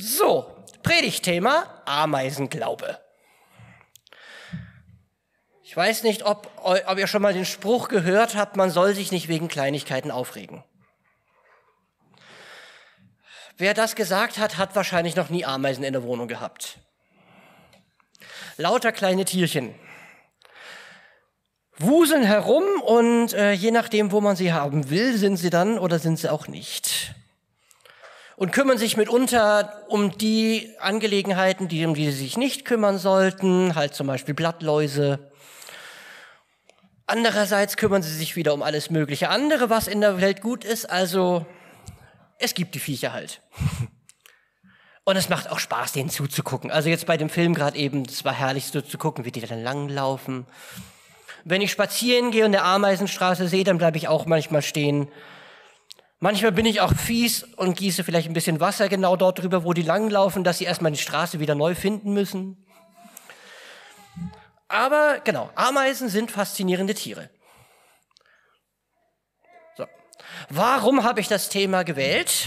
So, Predigtthema Ameisenglaube. Ich weiß nicht, ob ihr schon mal den Spruch gehört habt, man soll sich nicht wegen Kleinigkeiten aufregen. Wer das gesagt hat, hat wahrscheinlich noch nie Ameisen in der Wohnung gehabt. Lauter kleine Tierchen wuseln herum und je nachdem, wo man sie haben will, sind sie dann oder sind sie auch nicht. Und kümmern sich mitunter um die Angelegenheiten, um die sie sich nicht kümmern sollten, halt zum Beispiel Blattläuse. Andererseits kümmern sie sich wieder um alles mögliche andere, was in der Welt gut ist. Also es gibt die Viecher halt. Und es macht auch Spaß, denen zuzugucken. Also jetzt bei dem Film gerade eben, es war herrlich so zu gucken, wie die dann langlaufen. Wenn ich spazieren gehe und eine Ameisenstraße sehe, dann bleibe ich auch manchmal stehen. Manchmal bin ich auch fies und gieße vielleicht ein bisschen Wasser genau dort drüber, wo die langlaufen, dass sie erstmal die Straße wieder neu finden müssen. Aber genau, Ameisen sind faszinierende Tiere. So. Warum habe ich das Thema gewählt?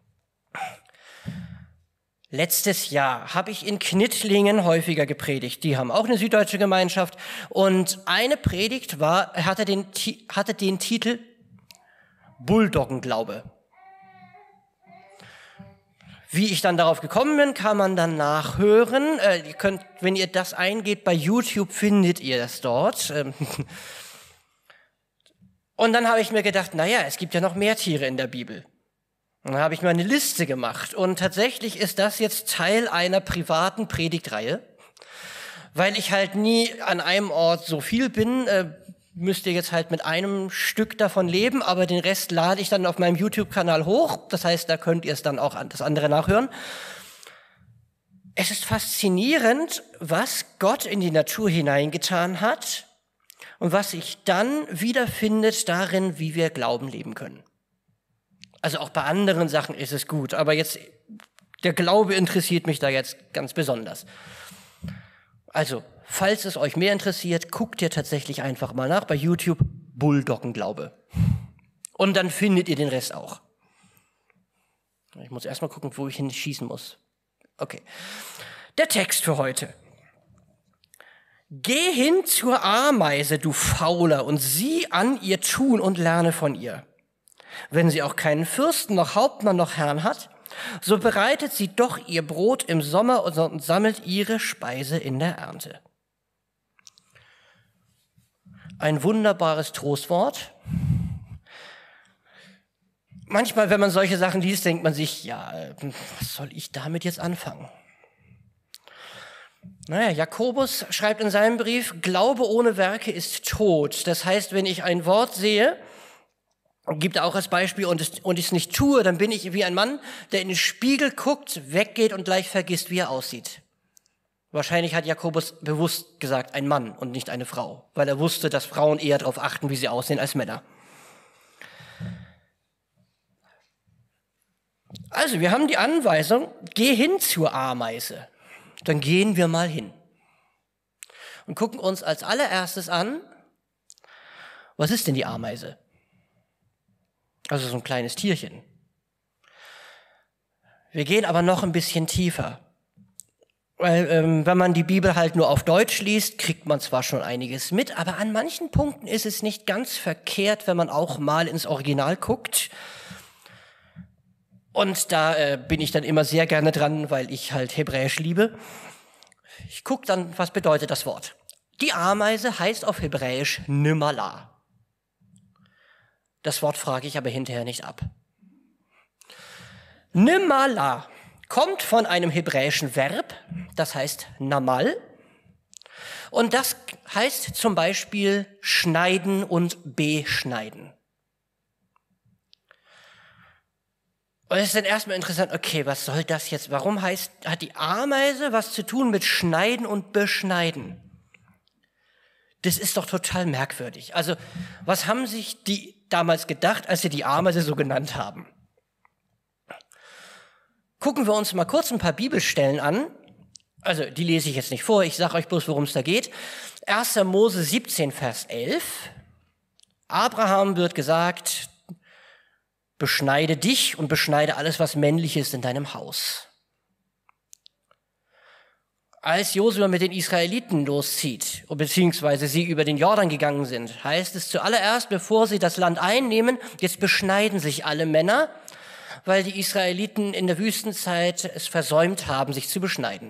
Letztes Jahr habe ich in Knittlingen häufiger gepredigt. Die haben auch eine süddeutsche Gemeinschaft. Und eine Predigt hatte den Titel Bulldoggenglaube. Wie ich dann darauf gekommen bin, kann man dann nachhören. Wenn ihr das eingebt bei YouTube, findet ihr das dort. Und dann habe ich mir gedacht, naja, es gibt ja noch mehr Tiere in der Bibel. Und dann habe ich mir eine Liste gemacht. Und tatsächlich ist das jetzt Teil einer privaten Predigtreihe. Weil ich halt nie an einem Ort so viel bin, müsst ihr jetzt halt mit einem Stück davon leben, aber den Rest lade ich dann auf meinem YouTube-Kanal hoch. Das heißt, da könnt ihr es dann auch an das andere nachhören. Es ist faszinierend, was Gott in die Natur hineingetan hat und was sich dann wiederfindet darin, wie wir Glauben leben können. Also auch bei anderen Sachen ist es gut, aber jetzt der Glaube interessiert mich da jetzt ganz besonders. Also, falls es euch mehr interessiert, guckt ihr tatsächlich einfach mal nach bei YouTube Bulldoggenglaube. Und dann findet ihr den Rest auch. Ich muss erst mal gucken, wo ich hinschießen muss. Okay. Der Text für heute. Geh hin zur Ameise, du Fauler, und sieh an ihr Tun und lerne von ihr. Wenn sie auch keinen Fürsten, noch Hauptmann, noch Herrn hat, so bereitet sie doch ihr Brot im Sommer und sammelt ihre Speise in der Ernte. Ein wunderbares Trostwort. Manchmal, wenn man solche Sachen liest, denkt man sich, ja, was soll ich damit jetzt anfangen? Naja, Jakobus schreibt in seinem Brief, Glaube ohne Werke ist tot. Das heißt, wenn ich ein Wort sehe, gibt er auch als Beispiel, und ich es nicht tue, dann bin ich wie ein Mann, der in den Spiegel guckt, weggeht und gleich vergisst, wie er aussieht. Wahrscheinlich hat Jakobus bewusst gesagt, ein Mann und nicht eine Frau, weil er wusste, dass Frauen eher darauf achten, wie sie aussehen, als Männer. Also, wir haben die Anweisung, geh hin zur Ameise. Dann gehen wir mal hin und gucken uns als allererstes an, was ist denn die Ameise? Also so ein kleines Tierchen. Wir gehen aber noch ein bisschen tiefer. Weil wenn man die Bibel halt nur auf Deutsch liest, kriegt man zwar schon einiges mit, aber an manchen Punkten ist es nicht ganz verkehrt, wenn man auch mal ins Original guckt. Und da bin ich dann immer sehr gerne dran, weil ich halt Hebräisch liebe. Ich gucke dann, was bedeutet das Wort. Die Ameise heißt auf Hebräisch Nimala. Das Wort frage ich aber hinterher nicht ab. Nimala kommt von einem hebräischen Verb, das heißt Namal. Und das heißt zum Beispiel schneiden und beschneiden. Und es ist dann erstmal interessant, okay, was soll das jetzt? Warum hat die Ameise was zu tun mit schneiden und beschneiden? Das ist doch total merkwürdig. Also, was haben sich die damals gedacht, als sie die Ameise so genannt haben? Gucken wir uns mal kurz ein paar Bibelstellen an. Also, die lese ich jetzt nicht vor, ich sage euch bloß, worum es da geht. 1. Mose 17, Vers 11. Abraham wird gesagt, beschneide dich und beschneide alles, was männlich ist in deinem Haus. Als Josua mit den Israeliten loszieht, beziehungsweise sie über den Jordan gegangen sind, heißt es zuallererst, bevor sie das Land einnehmen, jetzt beschneiden sich alle Männer, weil die Israeliten in der Wüstenzeit es versäumt haben, sich zu beschneiden.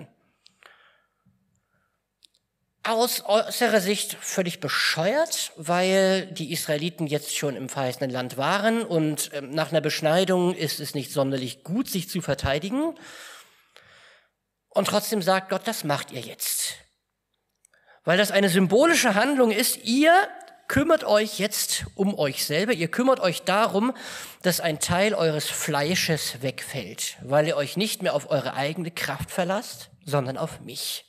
Aus äußerer Sicht völlig bescheuert, weil die Israeliten jetzt schon im verheißenen Land waren und nach einer Beschneidung ist es nicht sonderlich gut, sich zu verteidigen. Und trotzdem sagt Gott, das macht ihr jetzt. Weil das eine symbolische Handlung ist, ihr kümmert euch jetzt um euch selber, ihr kümmert euch darum, dass ein Teil eures Fleisches wegfällt, weil ihr euch nicht mehr auf eure eigene Kraft verlasst, sondern auf mich.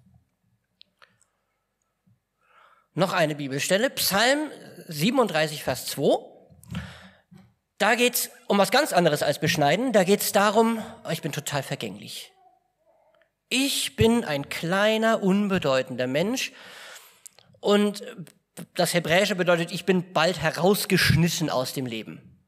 Noch eine Bibelstelle, Psalm 37, Vers 2. Da geht es um was ganz anderes als Beschneiden. Da geht es darum, ich bin total vergänglich. Ich bin ein kleiner, unbedeutender Mensch und das Hebräische bedeutet, ich bin bald herausgeschnitten aus dem Leben.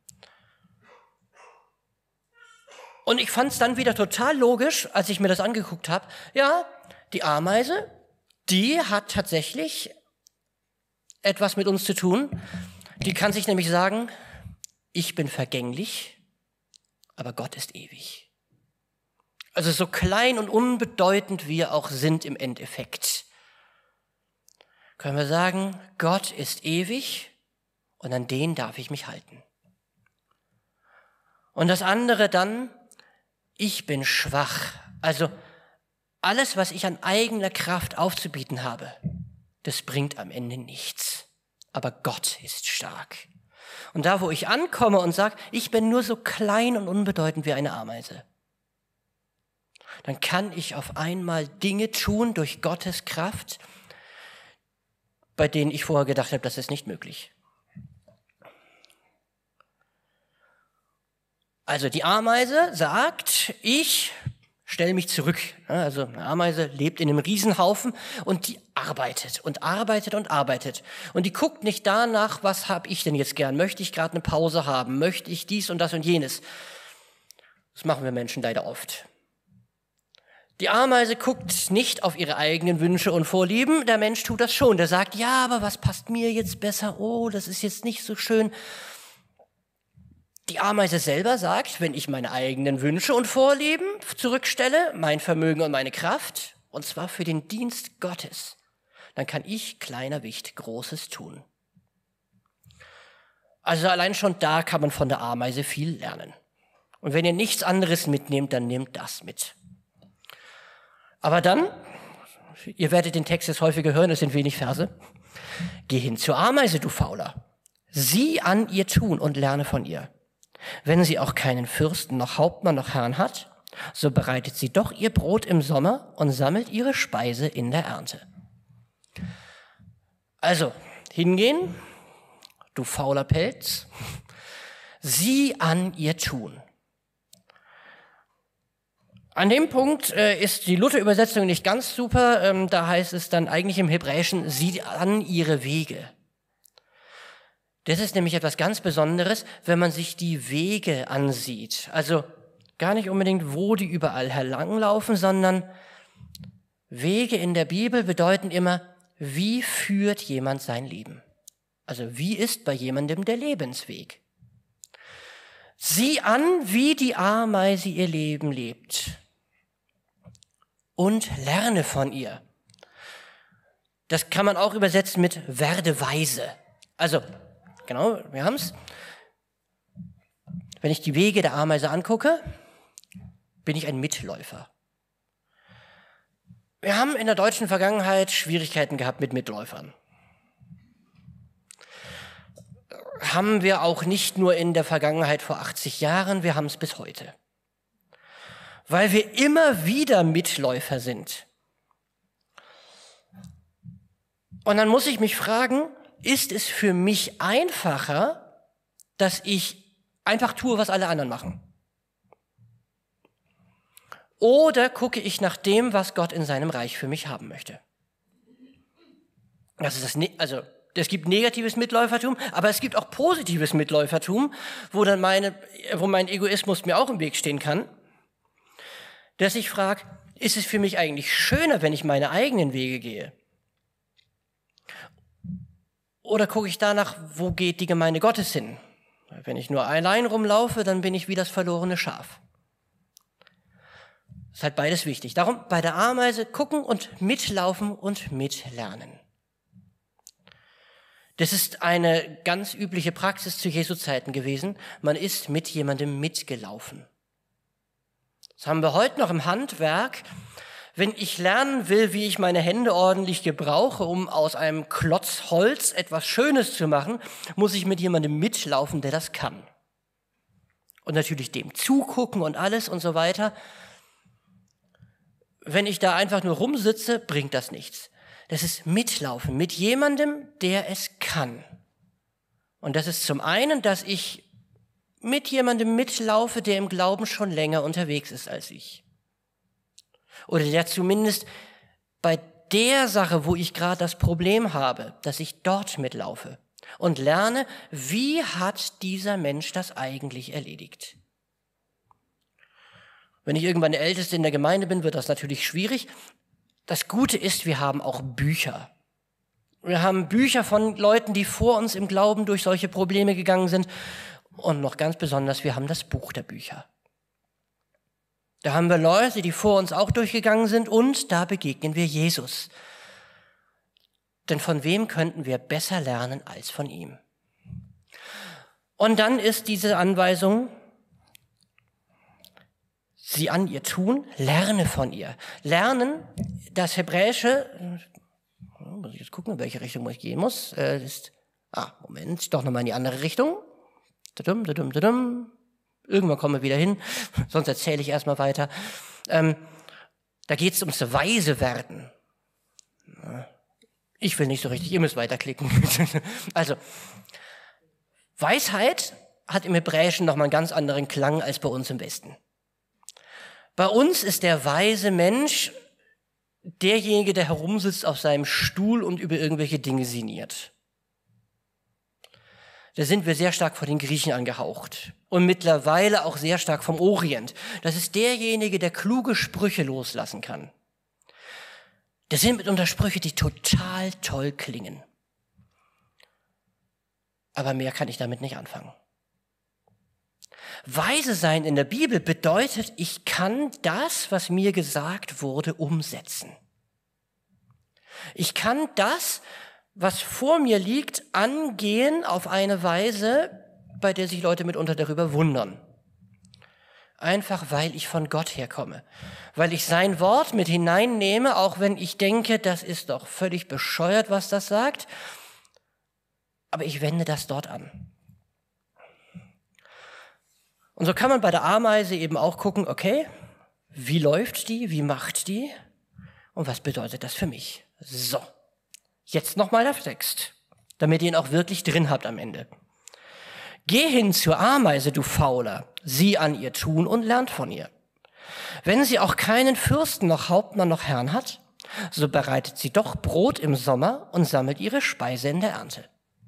Und ich fand es dann wieder total logisch, als ich mir das angeguckt habe. Ja, die Ameise, die hat tatsächlich etwas mit uns zu tun. Die kann sich nämlich sagen, ich bin vergänglich, aber Gott ist ewig. Also so klein und unbedeutend wir auch sind im Endeffekt, können wir sagen, Gott ist ewig und an den darf ich mich halten. Und das andere dann, ich bin schwach. Also alles, was ich an eigener Kraft aufzubieten habe, das bringt am Ende nichts. Aber Gott ist stark. Und da, wo ich ankomme und sage, ich bin nur so klein und unbedeutend wie eine Ameise, dann kann ich auf einmal Dinge tun durch Gottes Kraft, bei denen ich vorher gedacht habe, das ist nicht möglich. Also die Ameise sagt, ich stelle mich zurück. Also eine Ameise lebt in einem Riesenhaufen und die arbeitet und arbeitet und arbeitet. Und die guckt nicht danach, was habe ich denn jetzt gern? Möchte ich gerade eine Pause haben? Möchte ich dies und das und jenes? Das machen wir Menschen leider oft. Die Ameise guckt nicht auf ihre eigenen Wünsche und Vorlieben. Der Mensch tut das schon. Der sagt, ja, aber was passt mir jetzt besser? Oh, das ist jetzt nicht so schön. Die Ameise selber sagt, wenn ich meine eigenen Wünsche und Vorlieben zurückstelle, mein Vermögen und meine Kraft, und zwar für den Dienst Gottes, dann kann ich, kleiner Wicht, Großes tun. Also allein schon da kann man von der Ameise viel lernen. Und wenn ihr nichts anderes mitnehmt, dann nehmt das mit. Aber dann, ihr werdet den Text jetzt häufiger hören, es sind wenig Verse, geh hin zur Ameise, du Fauler. Sieh an ihr Tun und lerne von ihr. Wenn sie auch keinen Fürsten, noch Hauptmann, noch Herrn hat, so bereitet sie doch ihr Brot im Sommer und sammelt ihre Speise in der Ernte. Also, hingehen, du fauler Pelz, sieh an ihr Tun. An dem Punkt ist die Luther-Übersetzung nicht ganz super. Da heißt es dann eigentlich im Hebräischen, sieh an ihre Wege. Das ist nämlich etwas ganz Besonderes, wenn man sich die Wege ansieht. Also gar nicht unbedingt, wo die überall herlanglaufen, sondern Wege in der Bibel bedeuten immer, wie führt jemand sein Leben? Also wie ist bei jemandem der Lebensweg? Sieh an, wie die Ameise ihr Leben lebt und lerne von ihr. Das kann man auch übersetzen mit werde weise. Also, genau, wir haben's. Wenn ich die Wege der Ameise angucke, bin ich ein Mitläufer. Wir haben in der deutschen Vergangenheit Schwierigkeiten gehabt mit Mitläufern. Haben wir auch nicht nur in der Vergangenheit vor 80 Jahren, wir haben es bis heute. Weil wir immer wieder Mitläufer sind. Und dann muss ich mich fragen, ist es für mich einfacher, dass ich einfach tue, was alle anderen machen? Oder gucke ich nach dem, was Gott in seinem Reich für mich haben möchte? Das ist also es gibt negatives Mitläufertum, aber es gibt auch positives Mitläufertum, wo mein Egoismus mir auch im Weg stehen kann, dass ich frage, Ist es für mich eigentlich schöner, wenn ich meine eigenen Wege gehe? Oder gucke ich danach, wo geht die Gemeinde Gottes hin? Wenn ich nur allein rumlaufe, dann bin ich wie das verlorene Schaf. Ist halt beides wichtig. Darum bei der Ameise gucken und mitlaufen und mitlernen. Das ist eine ganz übliche Praxis zu Jesu Zeiten gewesen. Man ist mit jemandem mitgelaufen. Das haben wir heute noch im Handwerk. Wenn ich lernen will, wie ich meine Hände ordentlich gebrauche, um aus einem Klotz Holz etwas Schönes zu machen, muss ich mit jemandem mitlaufen, der das kann. Und natürlich dem zugucken und alles und so weiter. Wenn ich da einfach nur rumsitze, bringt das nichts. Das ist mitlaufen mit jemandem, der es kann. Und das ist zum einen, dass ich mit jemandem mitlaufe, der im Glauben schon länger unterwegs ist als ich. Oder der zumindest bei der Sache, wo ich gerade das Problem habe, dass ich dort mitlaufe und lerne, wie hat dieser Mensch das eigentlich erledigt. Wenn ich irgendwann der Älteste in der Gemeinde bin, wird das natürlich schwierig. Das Gute ist, wir haben auch Bücher. Wir haben Bücher von Leuten, die vor uns im Glauben durch solche Probleme gegangen sind. Und noch ganz besonders, wir haben das Buch der Bücher. Da haben wir Leute, die vor uns auch durchgegangen sind und da begegnen wir Jesus. Denn von wem könnten wir besser lernen als von ihm? Und dann ist diese Anweisung, sie an ihr tun, lerne von ihr. Lernen, das Hebräische, muss ich jetzt gucken, in welche Richtung ich gehen muss, Moment, doch nochmal in die andere Richtung. Irgendwann kommen wir wieder hin, sonst erzähle ich erstmal weiter. Da geht es ums Weise werden. Ich will nicht so richtig, ihr müsst weiterklicken. Also, Weisheit hat im Hebräischen nochmal einen ganz anderen Klang als bei uns im Westen. Bei uns ist der weise Mensch derjenige, der herumsitzt auf seinem Stuhl und über irgendwelche Dinge sinniert. Da sind wir sehr stark von den Griechen angehaucht und mittlerweile auch sehr stark vom Orient. Das ist derjenige, der kluge Sprüche loslassen kann. Das sind mitunter Sprüche, die total toll klingen. Aber mehr kann ich damit nicht anfangen. Weise sein in der Bibel bedeutet, ich kann das, was mir gesagt wurde, umsetzen. Ich kann das, was vor mir liegt, angehen auf eine Weise, bei der sich Leute mitunter darüber wundern. Einfach, weil ich von Gott herkomme. Weil ich sein Wort mit hineinnehme, auch wenn ich denke, das ist doch völlig bescheuert, was das sagt. Aber ich wende das dort an. Und so kann man bei der Ameise eben auch gucken, okay, wie läuft die, wie macht die und was bedeutet das für mich? So, jetzt nochmal der Text, damit ihr ihn auch wirklich drin habt am Ende. Geh hin zur Ameise, du Fauler, sieh an ihr tun und lernt von ihr. Wenn sie auch keinen Fürsten noch Hauptmann noch Herrn hat, so bereitet sie doch Brot im Sommer und sammelt ihre Speise in der Ernte.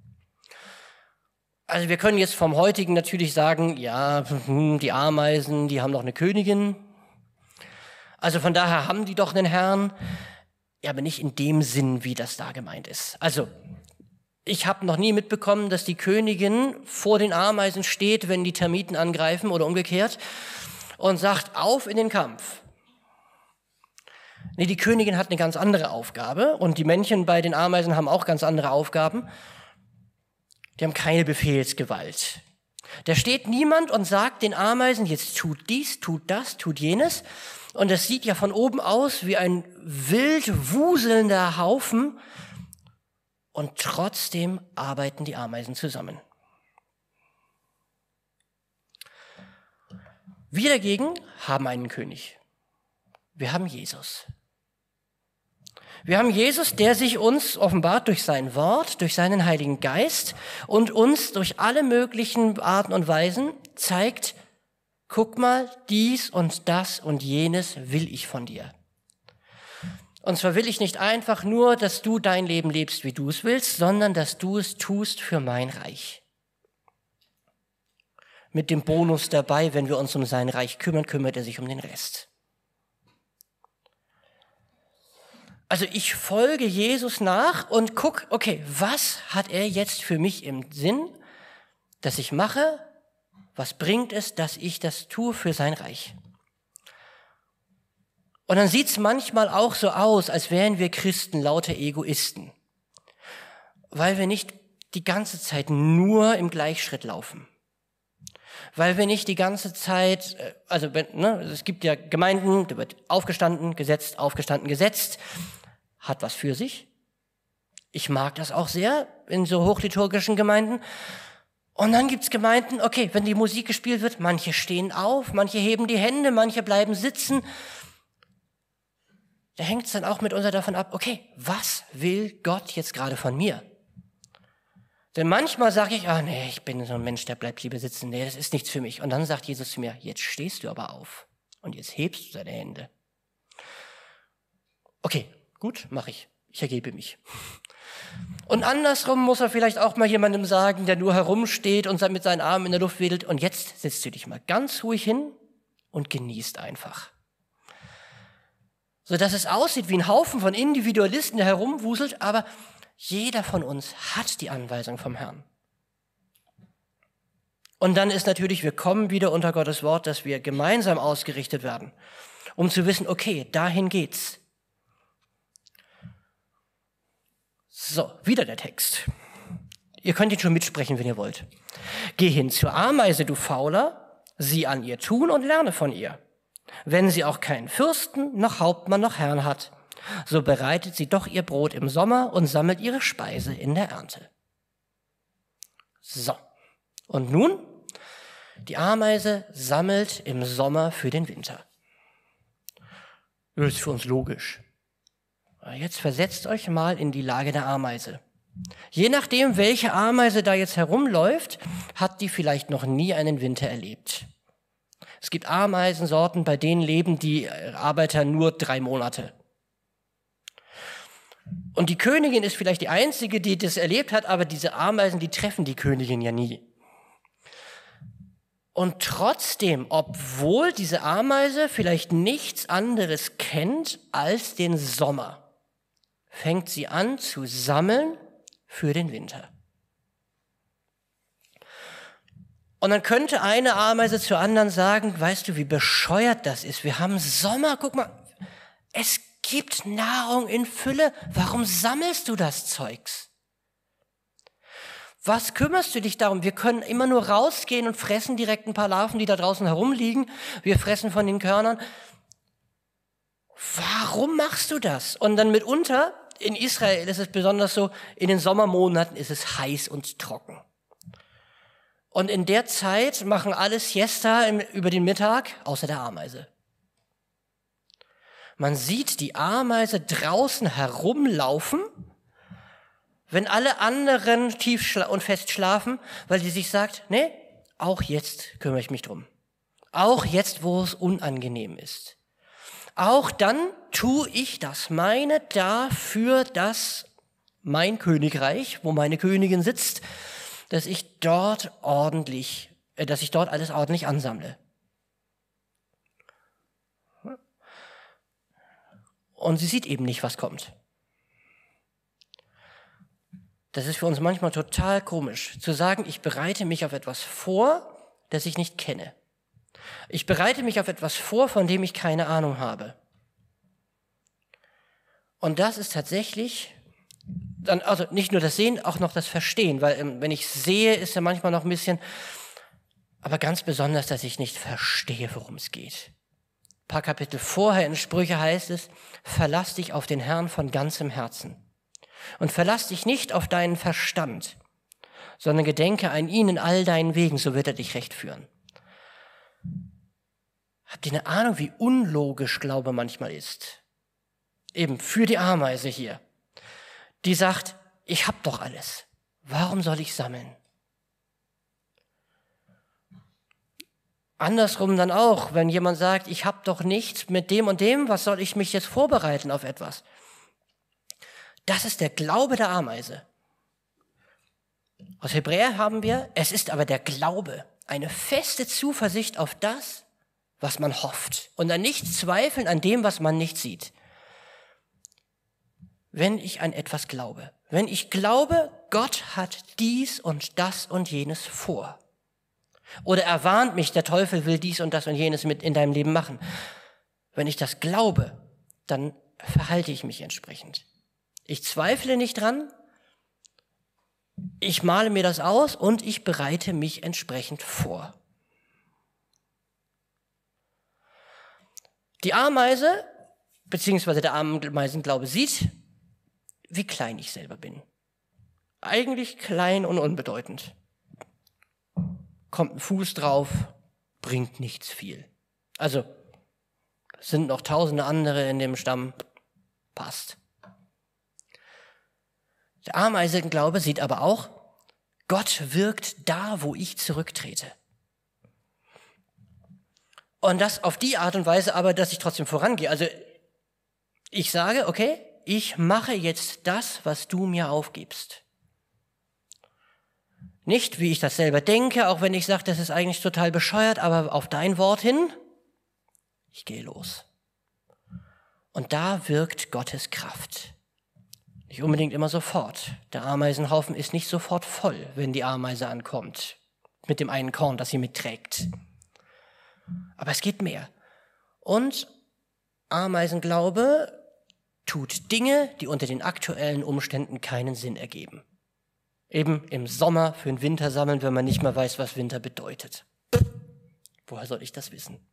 Also wir können jetzt vom heutigen natürlich sagen, ja, die Ameisen, die haben doch eine Königin. Also von daher haben die doch einen Herrn. Ja, aber nicht in dem Sinn, wie das da gemeint ist. Also ich habe noch nie mitbekommen, dass die Königin vor den Ameisen steht, wenn die Termiten angreifen oder umgekehrt und sagt, auf in den Kampf. Nee, die Königin hat eine ganz andere Aufgabe und die Männchen bei den Ameisen haben auch ganz andere Aufgaben. Die haben keine Befehlsgewalt. Da steht niemand und sagt den Ameisen, jetzt tut dies, tut das, tut jenes. Und das sieht ja von oben aus wie ein wild wuselnder Haufen. Und trotzdem arbeiten die Ameisen zusammen. Wir dagegen haben einen König. Wir haben Jesus. Wir haben Jesus, der sich uns offenbart durch sein Wort, durch seinen Heiligen Geist und uns durch alle möglichen Arten und Weisen zeigt, guck mal, dies und das und jenes will ich von dir. Und zwar will ich nicht einfach nur, dass du dein Leben lebst, wie du es willst, sondern dass du es tust für mein Reich. Mit dem Bonus dabei, wenn wir uns um sein Reich kümmern, kümmert er sich um den Rest. Also ich folge Jesus nach und guck, okay, was hat er jetzt für mich im Sinn, dass ich mache? Was bringt es, dass ich das tue für sein Reich? Und dann sieht's manchmal auch so aus, als wären wir Christen lauter Egoisten, weil wir nicht die ganze Zeit nur im Gleichschritt laufen. Weil wir nicht die ganze Zeit, es gibt ja Gemeinden, da wird aufgestanden, gesetzt, hat was für sich. Ich mag das auch sehr in so hochliturgischen Gemeinden. Und dann gibt's Gemeinden, okay, wenn die Musik gespielt wird, manche stehen auf, manche heben die Hände, manche bleiben sitzen. Da hängt es dann auch mitunter davon ab, okay, was will Gott jetzt gerade von mir? Denn manchmal sage ich, ich bin so ein Mensch, der bleibt lieber sitzen. Nee, das ist nichts für mich. Und dann sagt Jesus zu mir, jetzt stehst du aber auf und jetzt hebst du deine Hände. Okay, gut, mache ich. Ich ergebe mich. Und andersrum muss er vielleicht auch mal jemandem sagen, der nur herumsteht und mit seinen Armen in der Luft wedelt. Und jetzt setzt du dich mal ganz ruhig hin und genießt einfach. So dass es aussieht wie ein Haufen von Individualisten, der herumwuselt, aber jeder von uns hat die Anweisung vom Herrn. Und dann ist natürlich, wir kommen wieder unter Gottes Wort, dass wir gemeinsam ausgerichtet werden, um zu wissen, okay, dahin geht's. So, wieder der Text. Ihr könnt ihn schon mitsprechen, wenn ihr wollt. Geh hin zur Ameise, du Fauler, sieh an ihr Tun und lerne von ihr. Wenn sie auch keinen Fürsten, noch Hauptmann, noch Herrn hat, so bereitet sie doch ihr Brot im Sommer und sammelt ihre Speise in der Ernte. So, und nun, die Ameise sammelt im Sommer für den Winter. Das ist für uns logisch. Jetzt versetzt euch mal in die Lage der Ameise. Je nachdem, welche Ameise da jetzt herumläuft, hat die vielleicht noch nie einen Winter erlebt. Es gibt Ameisensorten, bei denen leben die Arbeiter nur 3 Monate. Und die Königin ist vielleicht die einzige, die das erlebt hat, aber diese Ameisen, die treffen die Königin ja nie. Und trotzdem, obwohl diese Ameise vielleicht nichts anderes kennt als den Sommer, fängt sie an zu sammeln für den Winter. Und dann könnte eine Ameise zur anderen sagen, weißt du, wie bescheuert das ist? Wir haben Sommer, guck mal, es gibt Nahrung in Fülle. Warum sammelst du das Zeugs? Was kümmerst du dich darum? Wir können immer nur rausgehen und fressen direkt ein paar Larven, die da draußen herumliegen. Wir fressen von den Körnern. Warum machst du das? Und dann mitunter, in Israel ist es besonders so, in den Sommermonaten ist es heiß und trocken. Und in der Zeit machen alle Siesta über den Mittag, außer der Ameise. Man sieht die Ameise draußen herumlaufen, wenn alle anderen tief und fest schlafen, weil die sich sagt, nee, auch jetzt kümmere ich mich drum. Auch jetzt, wo es unangenehm ist. Auch dann tue ich das meine dafür, dass mein Königreich, wo meine Königin sitzt, dass ich dort alles ordentlich ansammle. Und sie sieht eben nicht, was kommt. Das ist für uns manchmal total komisch, zu sagen, ich bereite mich auf etwas vor, das ich nicht kenne. Ich bereite mich auf etwas vor, von dem ich keine Ahnung habe. Und das ist tatsächlich dann, also nicht nur das Sehen, auch noch das Verstehen, weil wenn ich sehe, ist ja manchmal noch ein bisschen, aber ganz besonders, dass ich nicht verstehe, worum es geht. Ein paar Kapitel vorher in Sprüche heißt es, verlass dich auf den Herrn von ganzem Herzen und verlass dich nicht auf deinen Verstand, sondern gedenke an ihn in all deinen Wegen, so wird er dich recht führen. Habt ihr eine Ahnung, wie unlogisch Glaube manchmal ist? Eben für die Ameise hier. Die sagt, ich hab doch alles. Warum soll ich sammeln? Andersrum dann auch, wenn jemand sagt, ich hab doch nichts mit dem und dem, was soll ich mich jetzt vorbereiten auf etwas? Das ist der Glaube der Ameise. Aus Hebräer haben wir, es ist aber der Glaube, eine feste Zuversicht auf das, was man hofft und dann nicht zweifeln an dem, was man nicht sieht. wenn ich an etwas glaube. Wenn ich glaube, Gott hat dies und das und jenes vor. Oder er warnt mich, der Teufel will dies und das und jenes mit in deinem Leben machen. Wenn ich das glaube, dann verhalte ich mich entsprechend. Ich zweifle nicht dran, ich male mir das aus und ich bereite mich entsprechend vor. Die Ameise, beziehungsweise der Ameisenglaube sieht, wie klein ich selber bin. Eigentlich klein und unbedeutend. Kommt ein Fuß drauf, bringt nichts viel. Also, es sind noch tausende andere in dem Stamm, passt. Der Ameisenglaube sieht aber auch, Gott wirkt da, wo ich zurücktrete. Und das auf die Art und Weise aber, dass ich trotzdem vorangehe. Also ich sage, okay, ich mache jetzt das, was du mir aufgibst. Nicht, wie ich das selber denke, auch wenn ich sage, das ist eigentlich total bescheuert, aber auf dein Wort hin, ich gehe los. Und da wirkt Gottes Kraft. Nicht unbedingt immer sofort. Der Ameisenhaufen ist nicht sofort voll, wenn die Ameise ankommt, mit dem einen Korn, das sie mitträgt. Aber es geht mehr. Und Ameisenglaube tut Dinge, die unter den aktuellen Umständen keinen Sinn ergeben. Eben im Sommer für den Winter sammeln, wenn man nicht mehr weiß, was Winter bedeutet. Woher soll ich das wissen?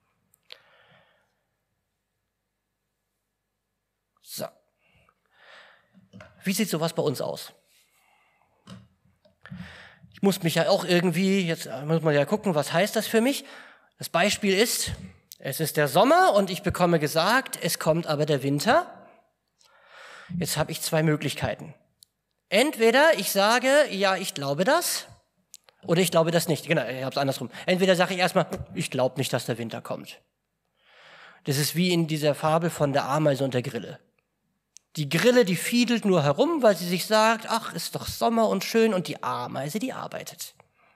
So. Wie sieht sowas bei uns aus? Ich muss mich ja auch irgendwie, jetzt muss man ja gucken, was heißt das für mich? Das Beispiel ist, es ist der Sommer und ich bekomme gesagt, es kommt aber der Winter. Jetzt habe ich zwei Möglichkeiten. Entweder ich sage, ja, ich glaube das, oder ich glaube das nicht. Genau, ich habe es andersrum. Entweder sage ich erstmal, ich glaube nicht, dass der Winter kommt. Das ist wie in dieser Fabel von der Ameise und der Grille. Die Grille, die fiedelt nur herum, weil sie sich sagt, ach, ist doch Sommer und schön, und die Ameise, die arbeitet.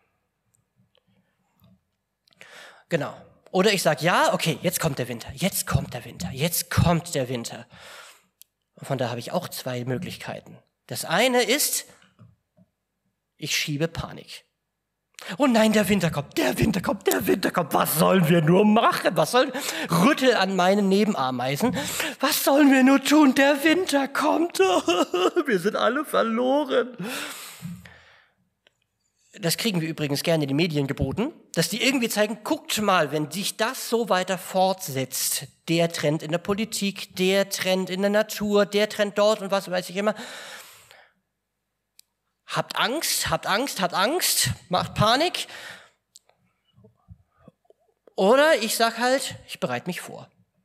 Genau. Oder ich sage, ja, okay, jetzt kommt der Winter, jetzt kommt der Winter, jetzt kommt der Winter. Und von da habe ich auch zwei Möglichkeiten. Das eine ist, ich schiebe Panik. Oh nein, der Winter kommt, der Winter kommt, der Winter kommt. Was sollen wir nur machen? Rüttel an meinen Nebenameisen. Was sollen wir nur tun? Der Winter kommt. Wir sind alle verloren. Das kriegen wir übrigens gerne in die Medien geboten, dass die irgendwie zeigen, guckt mal, wenn sich das so weiter fortsetzt, der Trend in der Politik, der Trend in der Natur, der Trend dort und was weiß ich immer. Habt Angst, habt Angst, habt Angst, macht Panik. Oder ich sag halt, ich bereite mich vor.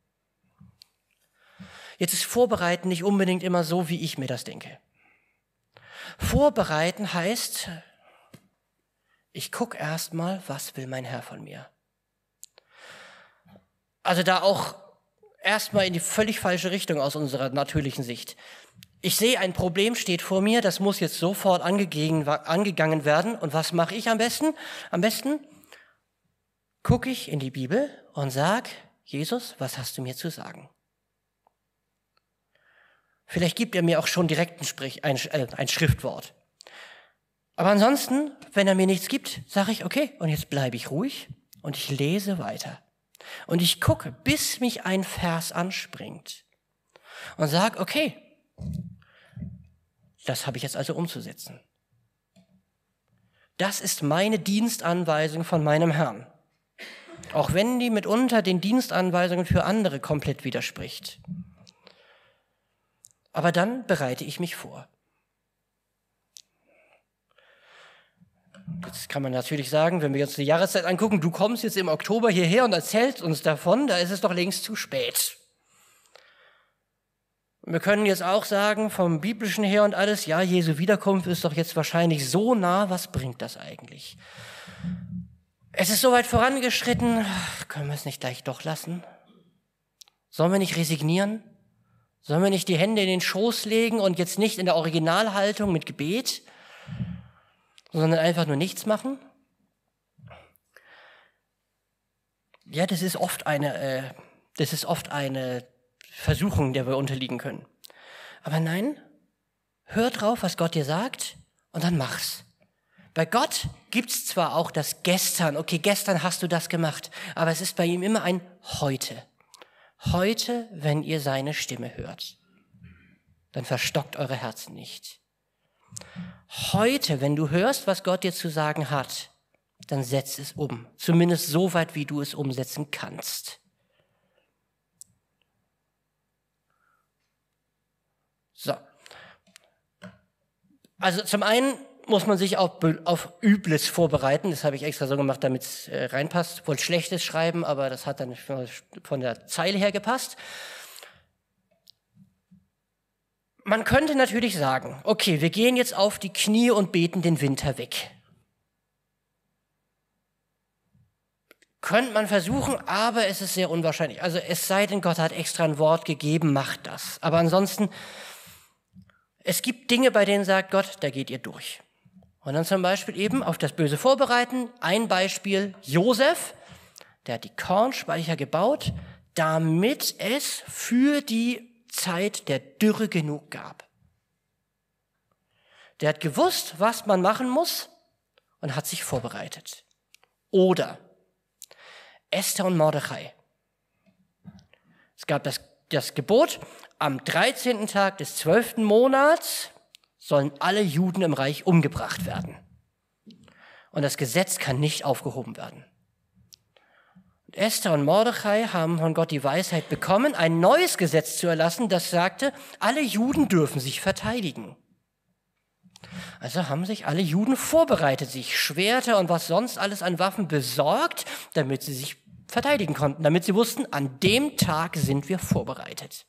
Jetzt ist Vorbereiten nicht unbedingt immer so, wie ich mir das denke. Vorbereiten heißt, ich gucke erstmal, was will mein Herr von mir. Also da auch erstmal in die völlig falsche Richtung aus unserer natürlichen Sicht. Ich sehe, ein Problem steht vor mir, das muss jetzt sofort angegangen werden. Und was mache ich am besten? Am besten gucke ich in die Bibel und sage, Jesus, was hast du mir zu sagen? Vielleicht gibt er mir auch schon direkt ein Schriftwort. Aber ansonsten, wenn er mir nichts gibt, sage ich, okay, und jetzt bleibe ich ruhig und ich lese weiter. Und ich gucke, bis mich ein Vers anspringt und sage, okay, das habe ich jetzt also umzusetzen. Das ist meine Dienstanweisung von meinem Herrn. Auch wenn die mitunter den Dienstanweisungen für andere komplett widerspricht. Aber dann bereite ich mich vor. Jetzt kann man natürlich sagen, wenn wir uns die Jahreszeit angucken, du kommst jetzt im Oktober hierher und erzählst uns davon, da ist es doch längst zu spät. Wir können jetzt auch sagen, vom Biblischen her und alles, ja, Jesu Wiederkunft ist doch jetzt wahrscheinlich so nah, was bringt das eigentlich? Es ist so weit vorangeschritten, können wir es nicht gleich doch lassen? Sollen wir nicht resignieren? Sollen wir nicht die Hände in den Schoß legen und jetzt nicht in der Originalhaltung mit Gebet, sondern einfach nur nichts machen? Ja, das ist oft eine Versuchung, der wir unterliegen können. Aber nein, hör drauf, was Gott dir sagt und dann mach's. Bei Gott gibt's zwar auch das Gestern, okay, gestern hast du das gemacht, aber es ist bei ihm immer ein Heute. Heute, wenn ihr seine Stimme hört, dann verstockt eure Herzen nicht. Heute, wenn du hörst, was Gott dir zu sagen hat, dann setz es um. Zumindest so weit, wie du es umsetzen kannst. So. Also zum einen muss man sich auf Übles vorbereiten. Das habe ich extra so gemacht, damit es reinpasst. Ich wollte Schlechtes schreiben, aber das hat dann von der Zeile her gepasst. Man könnte natürlich sagen, okay, wir gehen jetzt auf die Knie und beten den Winter weg. Könnte man versuchen, aber es ist sehr unwahrscheinlich. Also es sei denn, Gott hat extra ein Wort gegeben, macht das. Aber ansonsten, es gibt Dinge, bei denen sagt Gott, da geht ihr durch. Und dann zum Beispiel eben auf das Böse vorbereiten. Ein Beispiel, Josef, der hat die Kornspeicher gebaut, damit es für die Zeit der Dürre genug gab. Der hat gewusst, was man machen muss und hat sich vorbereitet. Oder Esther und Mordechai. Es gab das Gebot, am 13. Tag des 12. Monats sollen alle Juden im Reich umgebracht werden. Und das Gesetz kann nicht aufgehoben werden. Und Esther und Mordechai haben von Gott die Weisheit bekommen, ein neues Gesetz zu erlassen, das sagte, alle Juden dürfen sich verteidigen. Also haben sich alle Juden vorbereitet, sich Schwerter und was sonst alles an Waffen besorgt, damit sie sich verteidigen konnten, damit sie wussten, an dem Tag sind wir vorbereitet.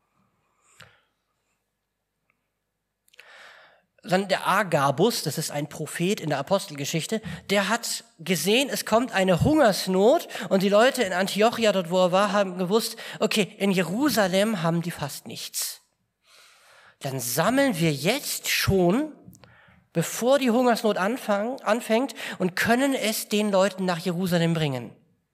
Dann der Agabus, das ist ein Prophet in der Apostelgeschichte, der hat gesehen, es kommt eine Hungersnot und die Leute in Antiochia, dort wo er war, haben gewusst, okay, in Jerusalem haben die fast nichts. Dann sammeln wir jetzt schon, bevor die Hungersnot anfängt und können es den Leuten nach Jerusalem bringen.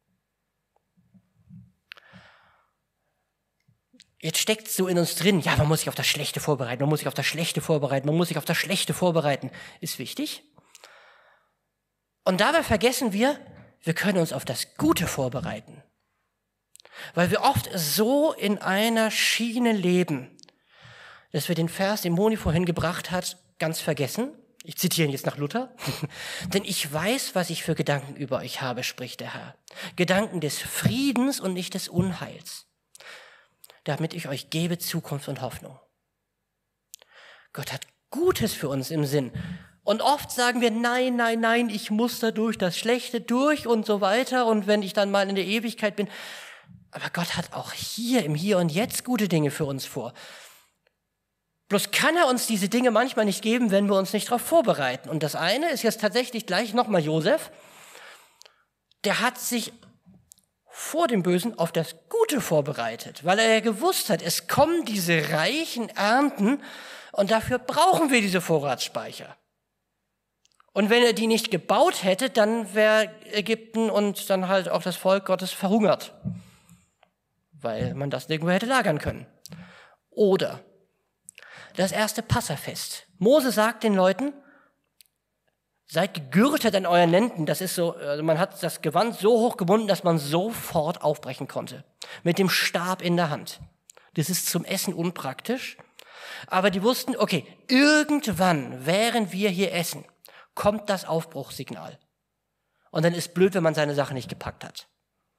Jetzt steckt es so in uns drin, ja, man muss sich auf das Schlechte vorbereiten, man muss sich auf das Schlechte vorbereiten, man muss sich auf das Schlechte vorbereiten. Ist wichtig. Und dabei vergessen wir können uns auf das Gute vorbereiten. Weil wir oft so in einer Schiene leben, dass wir den Vers, den Moni vorhin gebracht hat, ganz vergessen. Ich zitiere ihn jetzt nach Luther. Denn ich weiß, was ich für Gedanken über euch habe, spricht der Herr. Gedanken des Friedens und nicht des Unheils, damit ich euch gebe Zukunft und Hoffnung. Gott hat Gutes für uns im Sinn. Und oft sagen wir, nein, nein, nein, ich muss da durch das Schlechte durch und so weiter. Und wenn ich dann mal in der Ewigkeit bin. Aber Gott hat auch hier, im Hier und Jetzt gute Dinge für uns vor. Bloß kann er uns diese Dinge manchmal nicht geben, wenn wir uns nicht darauf vorbereiten. Und das eine ist jetzt tatsächlich gleich nochmal Josef. Der hat sich vor dem Bösen auf das Gute vorbereitet, weil er ja gewusst hat, es kommen diese reichen Ernten und dafür brauchen wir diese Vorratsspeicher. Und wenn er die nicht gebaut hätte, dann wäre Ägypten und dann halt auch das Volk Gottes verhungert, weil man das nirgendwo hätte lagern können. Oder das erste Passafest. Mose sagt den Leuten, seid gegürtet an euren Lenden. Das ist so, also man hat das Gewand so hoch gebunden, dass man sofort aufbrechen konnte. Mit dem Stab in der Hand. Das ist zum Essen unpraktisch. Aber die wussten, okay, irgendwann, während wir hier essen, kommt das Aufbruchssignal. Und dann ist blöd, wenn man seine Sache nicht gepackt hat.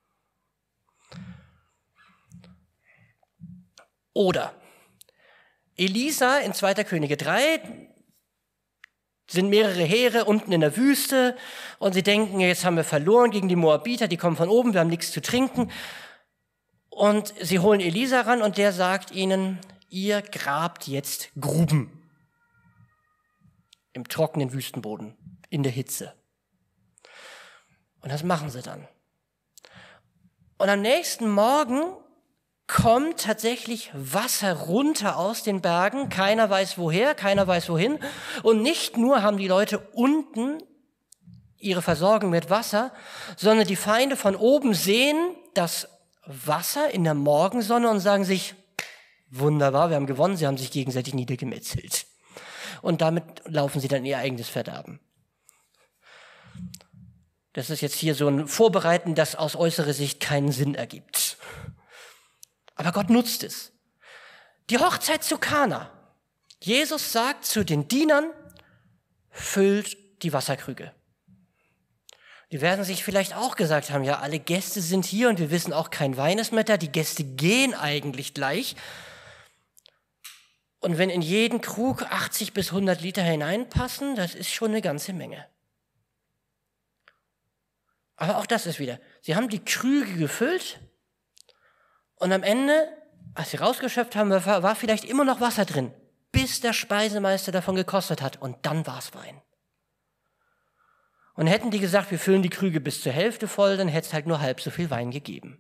Oder Elisa in 2. Könige 3, sind mehrere Heere unten in der Wüste und sie denken, jetzt haben wir verloren gegen die Moabiter, die kommen von oben, wir haben nichts zu trinken. Und sie holen Elisa ran und der sagt ihnen, ihr grabt jetzt Gruben im trockenen Wüstenboden, in der Hitze. Und das machen sie dann. Und am nächsten Morgen kommt tatsächlich Wasser runter aus den Bergen. Keiner weiß woher, keiner weiß wohin. Und nicht nur haben die Leute unten ihre Versorgung mit Wasser, sondern die Feinde von oben sehen das Wasser in der Morgensonne und sagen sich, Wunderbar, wir haben gewonnen, sie haben sich gegenseitig niedergemetzelt. Und damit laufen sie dann ihr eigenes Verderben. Das ist jetzt hier so ein Vorbereiten, das aus äußerer Sicht keinen Sinn ergibt. Aber Gott nutzt es. Die Hochzeit zu Kana. Jesus sagt zu den Dienern, füllt die Wasserkrüge. Die werden sich vielleicht auch gesagt haben, ja, alle Gäste sind hier und wir wissen auch, kein Wein ist mehr da, die Gäste gehen eigentlich gleich. Und wenn in jeden Krug 80 bis 100 Liter hineinpassen, das ist schon eine ganze Menge. Aber auch das ist wieder, sie haben die Krüge gefüllt und am Ende, als sie rausgeschöpft haben, war vielleicht immer noch Wasser drin, bis der Speisemeister davon gekostet hat und dann war es Wein. Und hätten die gesagt, wir füllen die Krüge bis zur Hälfte voll, dann hätte es halt nur halb so viel Wein gegeben.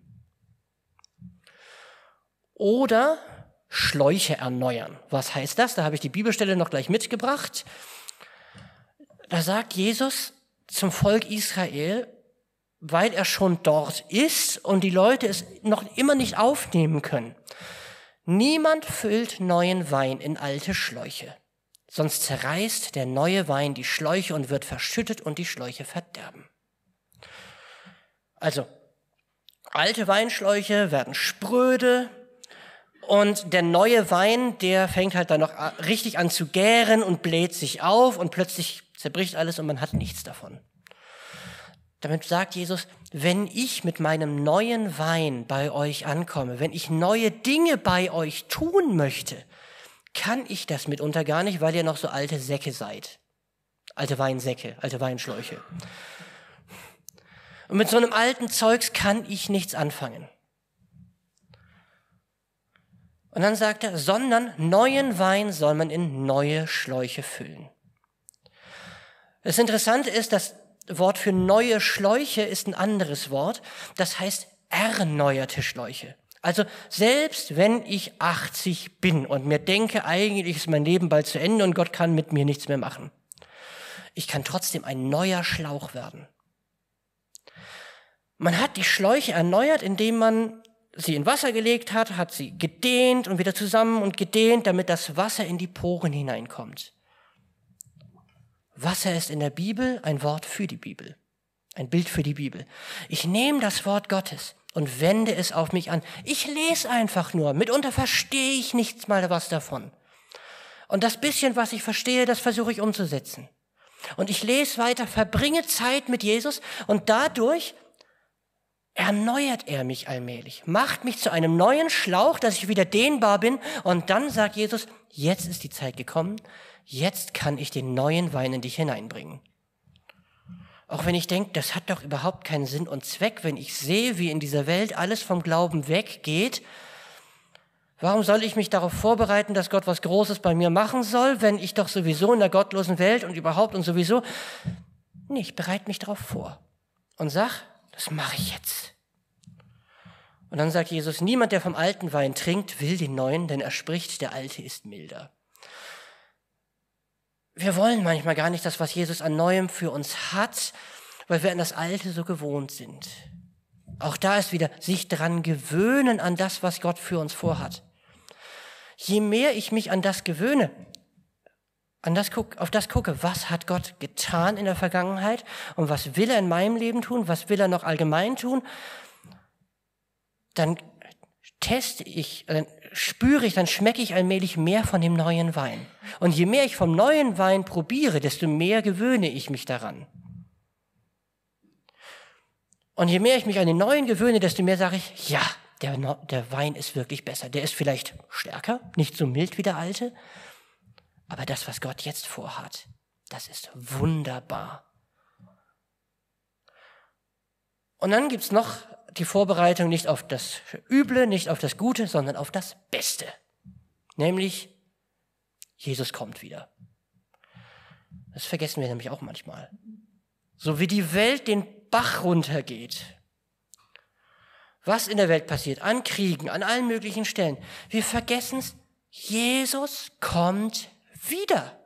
Oder Schläuche erneuern. Was heißt das? Da habe ich die Bibelstelle noch gleich mitgebracht. Da sagt Jesus zum Volk Israel, weil er schon dort ist und die Leute es noch immer nicht aufnehmen können. Niemand füllt neuen Wein in alte Schläuche, sonst zerreißt der neue Wein die Schläuche und wird verschüttet und die Schläuche verderben. Also, alte Weinschläuche werden spröde und der neue Wein, der fängt halt dann noch richtig an zu gären und bläht sich auf und plötzlich zerbricht alles und man hat nichts davon. Damit sagt Jesus, wenn ich mit meinem neuen Wein bei euch ankomme, wenn ich neue Dinge bei euch tun möchte, kann ich das mitunter gar nicht, weil ihr noch so alte Säcke seid. Alte Weinsäcke, alte Weinschläuche. Und mit so einem alten Zeugs kann ich nichts anfangen. Und dann sagt er, sondern neuen Wein soll man in neue Schläuche füllen. Das Interessante ist, das Wort für neue Schläuche ist ein anderes Wort. Das heißt erneuerte Schläuche. Also selbst wenn ich 80 bin und mir denke, eigentlich ist mein Leben bald zu Ende und Gott kann mit mir nichts mehr machen. Ich kann trotzdem ein neuer Schlauch werden. Man hat die Schläuche erneuert, indem man sie in Wasser gelegt hat, hat sie gedehnt und wieder zusammen und gedehnt, damit das Wasser in die Poren hineinkommt. Wasser ist in der Bibel ein Wort für die Bibel, ein Bild für die Bibel. Ich nehme das Wort Gottes und wende es auf mich an. Ich lese einfach nur, mitunter verstehe ich nichts mal was davon. Und das bisschen, was ich verstehe, das versuche ich umzusetzen. Und ich lese weiter, verbringe Zeit mit Jesus und dadurch erneuert er mich allmählich, macht mich zu einem neuen Schlauch, dass ich wieder dehnbar bin und dann sagt Jesus, jetzt ist die Zeit gekommen, jetzt kann ich den neuen Wein in dich hineinbringen. Auch wenn ich denke, das hat doch überhaupt keinen Sinn und Zweck, wenn ich sehe, wie in dieser Welt alles vom Glauben weggeht, warum soll ich mich darauf vorbereiten, dass Gott was Großes bei mir machen soll, wenn ich doch sowieso in der gottlosen Welt und überhaupt und sowieso, nee, ich bereite mich darauf vor und sag, das mache ich jetzt. Und dann sagt Jesus, niemand, der vom alten Wein trinkt, will den neuen, denn er spricht, der alte ist milder. Wir wollen manchmal gar nicht das, was Jesus an Neuem für uns hat, weil wir an das Alte so gewohnt sind. Auch da ist wieder, sich dran gewöhnen an das, was Gott für uns vorhat. Je mehr ich mich an das gewöhne, auf das gucke, was hat Gott getan in der Vergangenheit und was will er in meinem Leben tun, was will er noch allgemein tun, dann dann schmecke ich allmählich mehr von dem neuen Wein. Und je mehr ich vom neuen Wein probiere, desto mehr gewöhne ich mich daran. Und je mehr ich mich an den neuen gewöhne, desto mehr sage ich, ja, der Wein ist wirklich besser. Der ist vielleicht stärker, nicht so mild wie der alte, aber das, was Gott jetzt vorhat, das ist wunderbar. Und dann gibt's noch die Vorbereitung nicht auf das Üble, nicht auf das Gute, sondern auf das Beste. Nämlich, Jesus kommt wieder. Das vergessen wir nämlich auch manchmal. So wie die Welt den Bach runtergeht. Was in der Welt passiert, an Kriegen, an allen möglichen Stellen. Wir vergessen es, Jesus kommt wieder.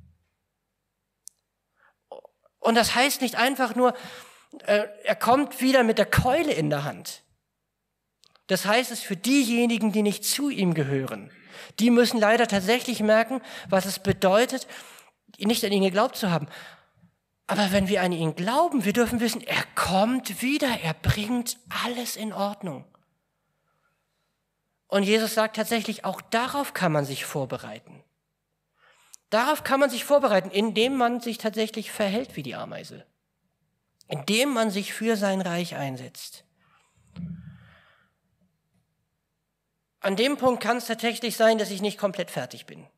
Und das heißt nicht einfach nur, er kommt wieder mit der Keule in der Hand. Das heißt es für diejenigen, die nicht zu ihm gehören. Die müssen leider tatsächlich merken, was es bedeutet, nicht an ihn geglaubt zu haben. Aber wenn wir an ihn glauben, wir dürfen wissen, er kommt wieder, er bringt alles in Ordnung. Und Jesus sagt tatsächlich, auch darauf kann man sich vorbereiten. Darauf kann man sich vorbereiten, indem man sich tatsächlich verhält wie die Ameise. Indem man sich für sein Reich einsetzt. An dem Punkt kann es tatsächlich sein, dass ich nicht komplett fertig bin.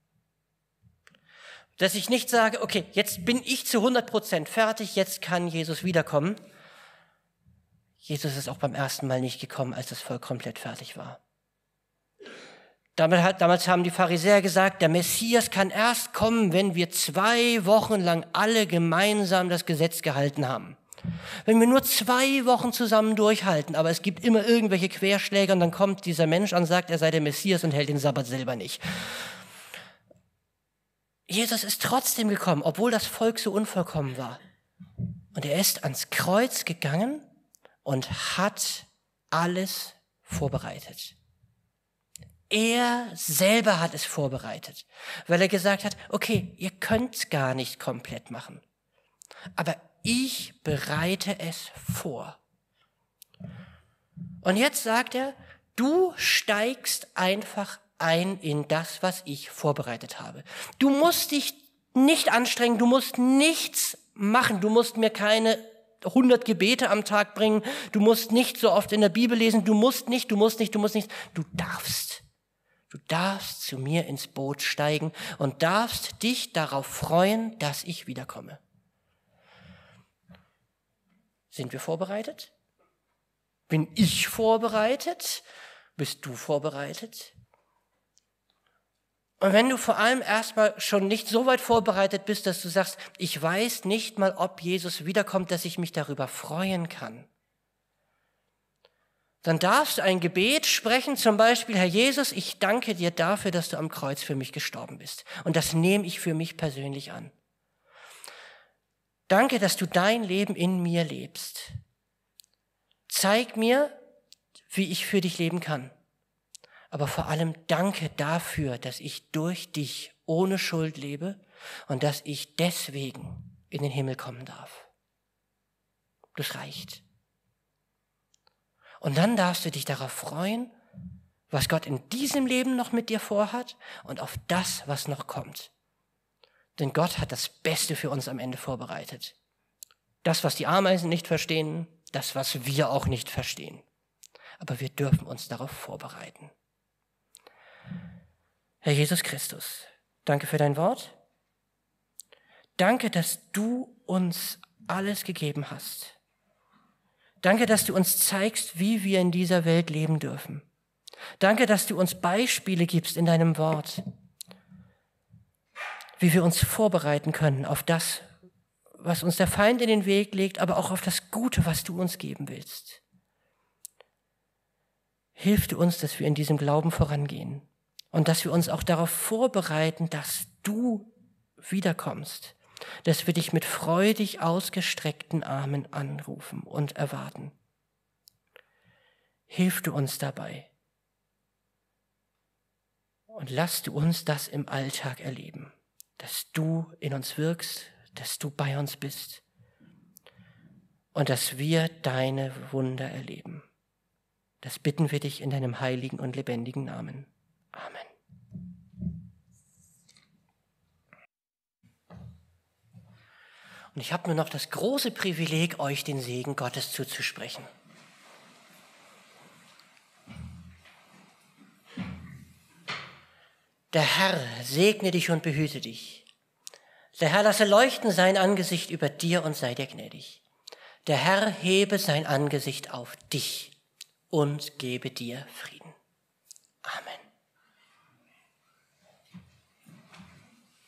Dass ich nicht sage, okay, jetzt bin ich zu 100% fertig, jetzt kann Jesus wiederkommen. Jesus ist auch beim ersten Mal nicht gekommen, als das Volk komplett fertig war. Damals haben die Pharisäer gesagt, der Messias kann erst kommen, wenn wir 2 Wochen lang alle gemeinsam das Gesetz gehalten haben. Wenn wir nur 2 Wochen zusammen durchhalten, aber es gibt immer irgendwelche Querschläger und dann kommt dieser Mensch und sagt, er sei der Messias und hält den Sabbat selber nicht. Jesus ist trotzdem gekommen, obwohl das Volk so unvollkommen war. Und er ist ans Kreuz gegangen und hat alles vorbereitet. Er selber hat es vorbereitet, weil er gesagt hat, okay, ihr könnt's gar nicht komplett machen, aber ich bereite es vor. Und jetzt sagt er, du steigst einfach ein in das, was ich vorbereitet habe. Du musst dich nicht anstrengen, du musst nichts machen, du musst mir keine 100 Gebete am Tag bringen, du musst nicht so oft in der Bibel lesen, du musst nicht, du darfst. Du darfst zu mir ins Boot steigen und darfst dich darauf freuen, dass ich wiederkomme. Sind wir vorbereitet? Bin ich vorbereitet? Bist du vorbereitet? Und wenn du vor allem erstmal schon nicht so weit vorbereitet bist, dass du sagst, ich weiß nicht mal, ob Jesus wiederkommt, dass ich mich darüber freuen kann, dann darfst du ein Gebet sprechen, zum Beispiel, Herr Jesus, ich danke dir dafür, dass du am Kreuz für mich gestorben bist. Und das nehme ich für mich persönlich an. Danke, dass du dein Leben in mir lebst. Zeig mir, wie ich für dich leben kann. Aber vor allem danke dafür, dass ich durch dich ohne Schuld lebe und dass ich deswegen in den Himmel kommen darf. Das reicht. Und dann darfst du dich darauf freuen, was Gott in diesem Leben noch mit dir vorhat und auf das, was noch kommt. Denn Gott hat das Beste für uns am Ende vorbereitet. Das, was die Ameisen nicht verstehen, das, was wir auch nicht verstehen. Aber wir dürfen uns darauf vorbereiten. Herr Jesus Christus, danke für dein Wort. Danke, dass du uns alles gegeben hast. Danke, dass du uns zeigst, wie wir in dieser Welt leben dürfen. Danke, dass du uns Beispiele gibst in deinem Wort, wie wir uns vorbereiten können auf das, was uns der Feind in den Weg legt, aber auch auf das Gute, was du uns geben willst. Hilf du uns, dass wir in diesem Glauben vorangehen und dass wir uns auch darauf vorbereiten, dass du wiederkommst, dass wir dich mit freudig ausgestreckten Armen anrufen und erwarten. Hilf du uns dabei und lass du uns das im Alltag erleben, dass du in uns wirkst, dass du bei uns bist und dass wir deine Wunder erleben. Das bitten wir dich in deinem heiligen und lebendigen Namen. Amen. Und ich habe nur noch das große Privileg, euch den Segen Gottes zuzusprechen. Der Herr segne dich und behüte dich. Der Herr lasse leuchten sein Angesicht über dir und sei dir gnädig. Der Herr hebe sein Angesicht auf dich und gebe dir Frieden. Amen.